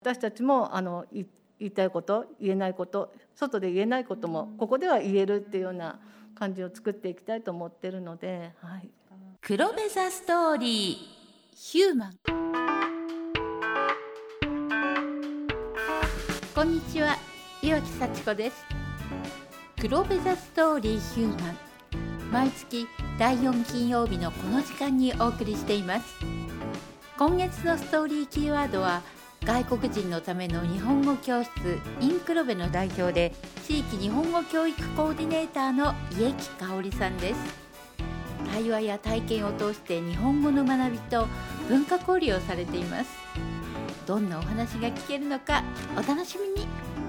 私たちも言いたいこと、言えないこと、外で言えないこともここでは言えるっていうような感じを作っていきたいと思っているので、はい、 黒部ザストーリーヒューマン。こんにちは、岩木幸子です。黒部ザストーリーヒューマン、毎月第4金曜日のこの時間にお送りしています。今月のストーリーキーワードは、外国人のための日本語教室インクロベの代表で地域日本語教育コーディネーターの家木香織さんです。対話や体験を通して日本語の学びと文化交流をされています。どんなお話が聞けるのかお楽しみに。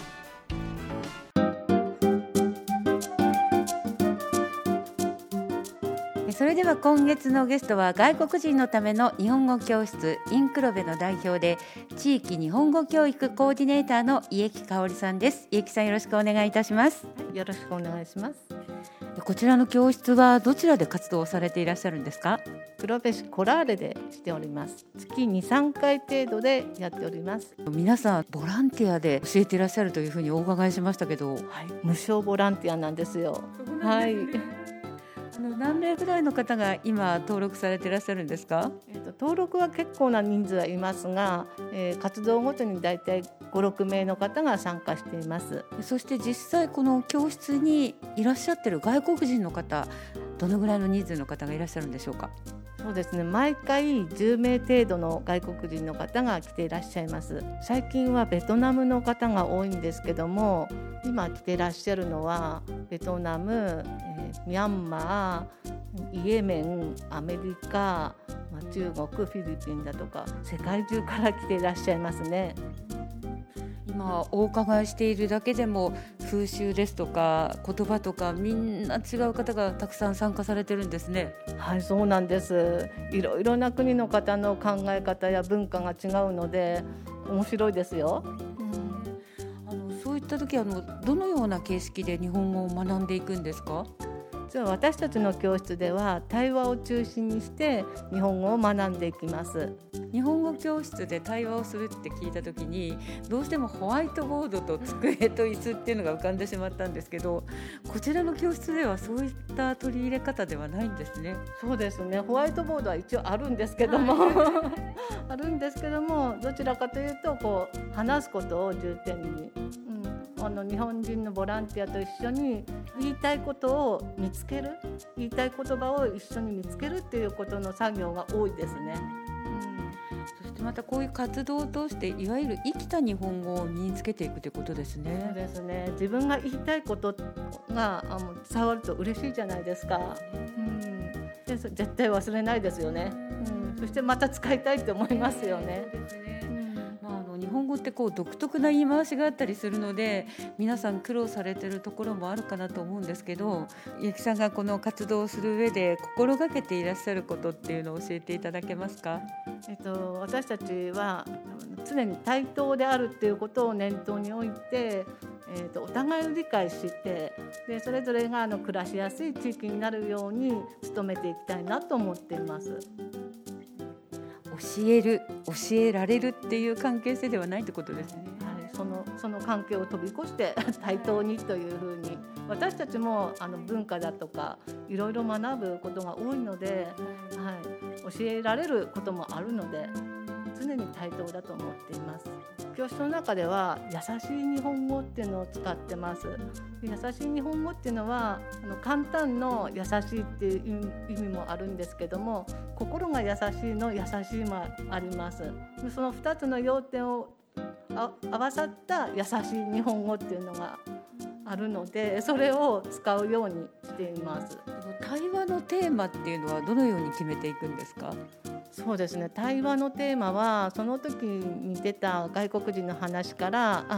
それでは今月のゲストは、外国人のための日本語教室インクロベの代表で地域日本語教育コーディネーターの家木香織さんです。家木さん、よろしくお願いいたします。 よろしくお願いします。 こちらの教室はどちらで活動されていらっしゃるんですか？ 黒部市コラーレでしております。月 2,3 回程度でやっております。 皆さんボランティアで教えていらっしゃるというふうにお伺いしましたけど、 はい、無償ボランティアなんですよ。はい。 何名ぐらいの方が今登録されていらっしゃるんですか？ 登録は結構な人数はいますが、活動ごとにだいたい 5,6 名の方が参加しています。 そして実際この教室にいらっしゃっている外国人の方、どのぐらいの人数の方がいらっしゃるんでしょうか？ そうですね、毎回10名程度の外国人の方が来ていらっしゃいます。最近はベトナムの方が多いんですけども、今来ていらっしゃるのはベトナム、ミャンマー、イエメン、アメリカ、中国、フィリピンだとか世界中から来ていらっしゃいますね。 今お伺いしているだけでも風習ですとか言葉とかみんな違う方がたくさん参加されてるんですね。 はい、そうなんです。いろいろな国の方の考え方や文化が違うので面白いですよ。 そういった時どのような形式で日本語を学んでいくんですか？ 私たちの教室では対話を中心にして日本語を学んでいきます。 日本語教室で対話をするって聞いた時に、どうしてもホワイトボードと机と椅子っていうのが浮かんでしまったんですけど、こちらの教室ではそういった取り入れ方ではないんですね。 そうですね、ホワイトボードは一応あるんですけども、あるんですけども、どちらかというと話すことを重点に、日本人のボランティアと一緒に言いたいことを見つける、言いたい言葉を一緒に見つけるっていうことの作業が多いですね。 そしてまたこういう活動を通していわゆる生きた日本語を身につけていくということですね。 そうですね、自分が言いたいことが伝わると嬉しいじゃないですか。で絶対忘れないですよね。そしてまた使いたいって思いますよね。 日本語って独特な言い回しがあったりするので、皆さん苦労されているところもあるかなと思うんですけど、家木さんがこの活動をする上で心がけていらっしゃることっていうのを教えていただけますか？ 私たちは常に対等であるっていうことを念頭に置いて、お互いを理解してでそれぞれが暮らしやすい地域になるように努めていきたいなと思っています。 教える、教えられるっていう関係性ではないってことですね。 はい、その関係を飛び越して対等にというふうに、私たちも文化だとかいろいろ学ぶことが多いので、教えられることもあるので常に対等だと思っています。教室の中では優しい日本語っていうのを使ってます。優しい日本語っていうのは簡単の優しいっていう意味もあるんですけども、心が優しいの優しいもあります。その2つの要点を合わさった優しい日本語っていうのがあるので、それを使うようにしています。 対話のテーマっていうのはどのように決めていくんですか？ そうですね、対話のテーマはその時に出た外国人の話から、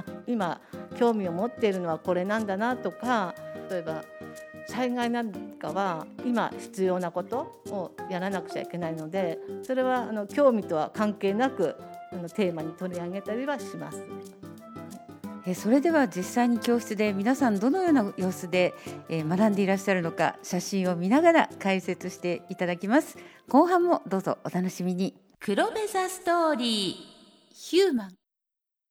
今興味を持っているのはこれなんだなとか、例えば災害なんかは今必要なことをやらなくちゃいけないので、それは興味とは関係なくテーマに取り上げたりはします。 それでは実際に教室で皆さんどのような様子で学んでいらっしゃるのか、写真を見ながら解説していただきます。後半もどうぞお楽しみに。黒部ザストーリーヒューマン。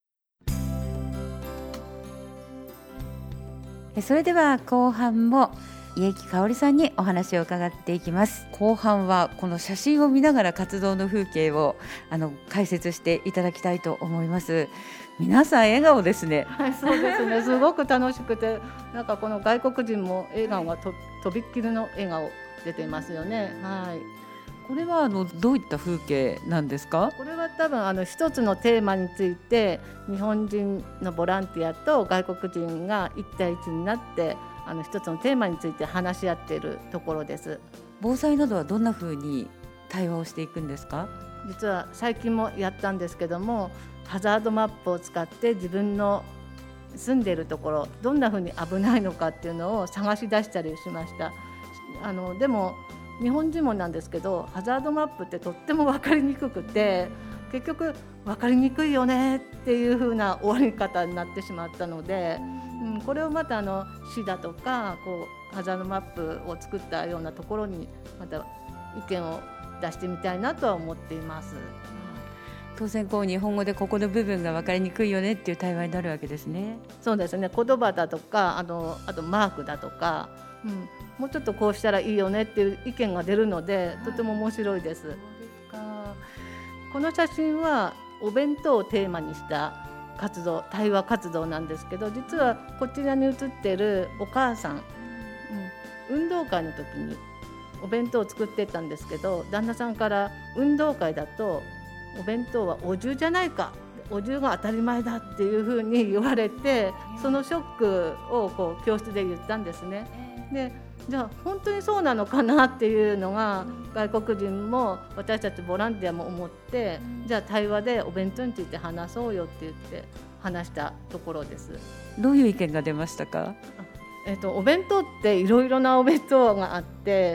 それでは後半も家木香織さんにお話を伺っていきます。後半はこの写真を見ながら活動の風景を解説していただきたいと思います。皆さん笑顔ですね。 はい、そうですね。すごく楽しくて、なんかこの外国人も笑顔がとびっきりの笑顔出ていますよね。はい。 これはどういった風景なんですか？ これは多分一つのテーマについて日本人のボランティアと外国人が一対一になって一つのテーマについて話し合っているところです。 防災などはどんな風に対話をしていくんですか？ 実は最近もやったんですけども、ハザードマップを使って自分の住んでいるところどんな風に危ないのかっていうのを探し出したりしました。でも日本人もなんですけど、ハザードマップってとっても分かりにくくて、結局分かりにくいよねっていう風な終わり方になってしまったので、これをまた市だとかハザードマップを作ったようなところにまた意見を出してみたいなとは思っています。 当然日本語でここの部分が分かりにくいよねっていう対話になるわけですね。 そうですね。言葉だとかあとマークだとか、もうちょっとこうしたらいいよねっていう意見が出るので、とても面白いです。そうですか。この写真はお弁当をテーマにした活動、対話活動なんですけど、実はこちらに写っているお母さん、運動会の時にお弁当を作ってたんですけど、旦那さんから運動会だとお弁当はお重じゃないか、お重が当たり前だっていうふうに言われて、そのショックを教室で言ったんですね。で、じゃあ本当にそうなのかなっていうのが外国人も私たちボランティアも思って、じゃあ対話でお弁当について話そうよって言って話したところです。 どういう意見が出ましたか？ お弁当っていろいろなお弁当があって、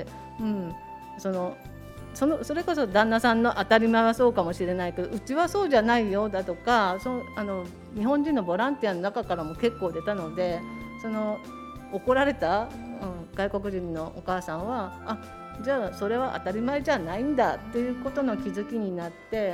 それこそ旦那さんの当たり前はそうかもしれないけど、うちはそうじゃないよだとか、日本人のボランティアの中からも結構出たので、怒られた、外国人のお母さんはじゃあそれは当たり前じゃないんだっていうことの気づきになって、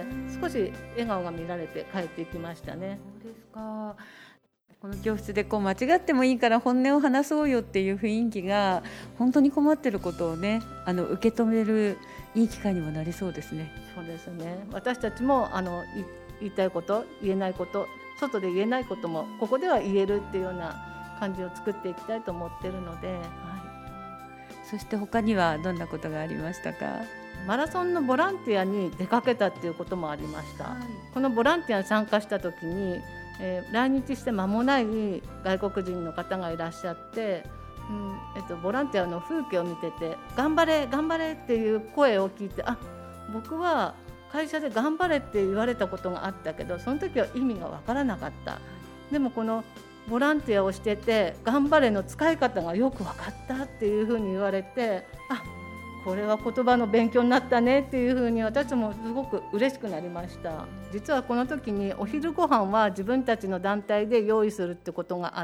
少し笑顔が見られて帰っていきましたね。 そうですか。この教室で間違ってもいいから本音を話そうよっていう雰囲気が本当に困ってることをね、受け止めるいい機会にもなりそうですね。 そうですね。私たちも言いたいこと、言えないこと、外で言えないこともここでは言えるっていうような感じを作っていきたいと思っているので、 そして他にはどんなことがありましたか？ マラソンのボランティアに出かけたっていうこともありました。このボランティアに参加した時に、来日して間もない外国人の方がいらっしゃって、ボランティアの風景を見てて、頑張れ頑張れっていう声を聞いて、僕は会社で頑張れって言われたことがあったけど、その時は意味がわからなかった。でもこのボランティアをしてて、頑張れの使い方がよく分かったっていうふうに言われて、これは言葉の勉強になったねっていうふうに私もすごく嬉しくなりました。実はこの時にお昼ご飯は自分たちの団体で用意するってことがあって、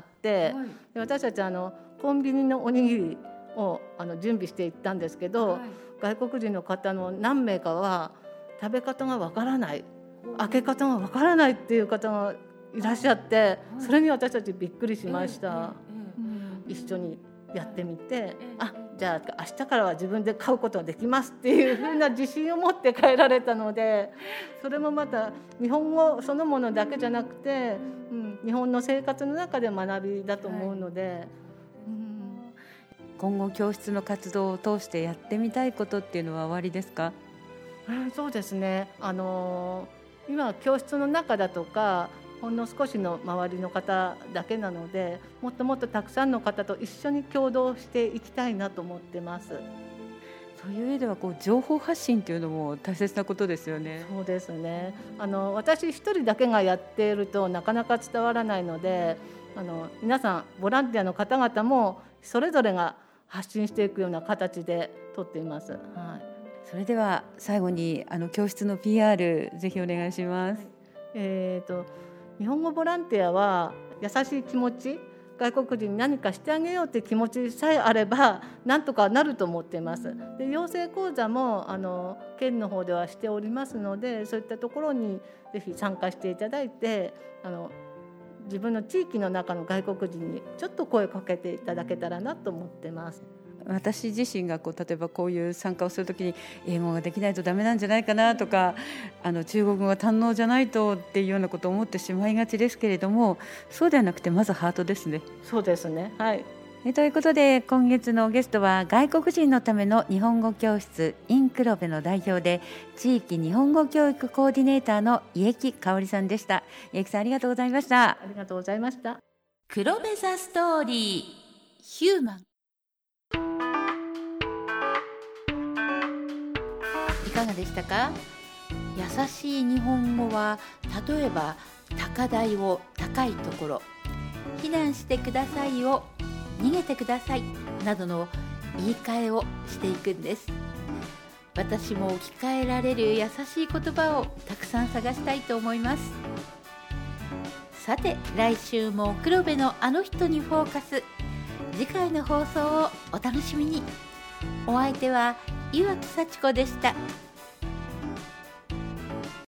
で私たちコンビニのおにぎりを準備していったんですけど、外国人の方の何名かは食べ方がわからない、開け方がわからないっていう方がいらっしゃって、それに私たちびっくりしました。一緒にやってみて、じゃあ明日からは自分で買うことができますっていう風な自信を持って帰られたので、それもまた日本語そのものだけじゃなくて、日本の生活の中で学びだと思うので、 今後教室の活動を通してやってみたいことっていうのはおありですか？ そうですね。今教室の中だとかほんの少しの周りの方だけなので、もっともっとたくさんの方と一緒に共同していきたいなと思ってます。 そういう上では情報発信というのも大切なことですよね。 そうですね。私一人だけがやっているとなかなか伝わらないので、皆さんボランティアの方々もそれぞれが発信していくような形でとっています。 それでは最後に教室の PR ぜひお願いします。 日本語ボランティアは優しい気持ち、外国人に何かしてあげようという気持ちさえあればなんとかなると思っています。で、養成講座も県の方ではしておりますので、そういったところにぜひ参加していただいて、 自分の地域の中の外国人にちょっと声をかけていただけたらなと思ってます。 私自身が例えばこういう参加をするときに英語ができないとダメなんじゃないかなとか、中国語が堪能じゃないとっていうようなことを思ってしまいがちですけれども、そうではなくてまずハートですね。 そうですね、はい。 ということで今月のゲストは外国人のための日本語教室イン黒部の代表で地域日本語教育コーディネーターの家木香織さんでした。家木さん、ありがとうございました。 ありがとうございました。 黒部ザストーリーヒューマン、いかがでしたか？優しい日本語は例えば高台を高いところ、避難してくださいを逃げてくださいなどの言い換えをしていくんです。私も置き換えられる優しい言葉をたくさん探したいと思います。さて来週も黒部のあの人にフォーカス、次回の放送をお楽しみに。お相手は岩木幸子でした。